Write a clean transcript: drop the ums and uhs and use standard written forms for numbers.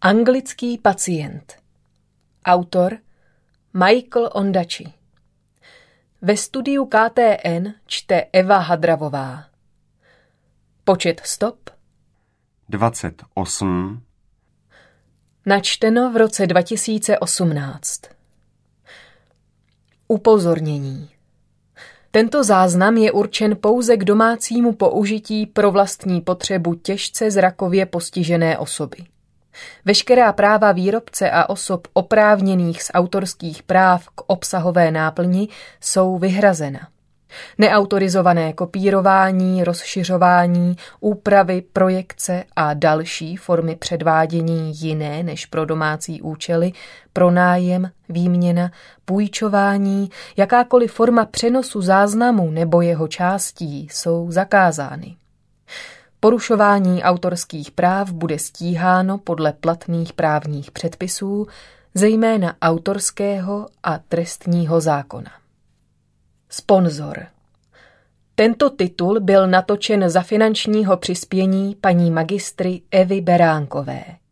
Anglický pacient. Autor Michael Ondaatje. Ve studiu KTN čte Eva Hadravová. Počet stop 28. Načteno v roce 2018. Upozornění. Tento záznam je určen pouze k domácímu použití pro vlastní potřebu těžce zrakově postižené osoby. Veškerá práva výrobce a osob oprávněných z autorských práv k obsahové náplni jsou vyhrazena. Neautorizované kopírování, rozšiřování, úpravy, projekce a další formy předvádění jiné než pro domácí účely, pronájem, výměna, půjčování, jakákoliv forma přenosu záznamu nebo jeho částí jsou zakázány. Porušování autorských práv bude stíháno podle platných právních předpisů, zejména autorského a trestního zákona. Sponzor. Tento titul byl natočen za finančního přispění paní magistry Evy Beránkové.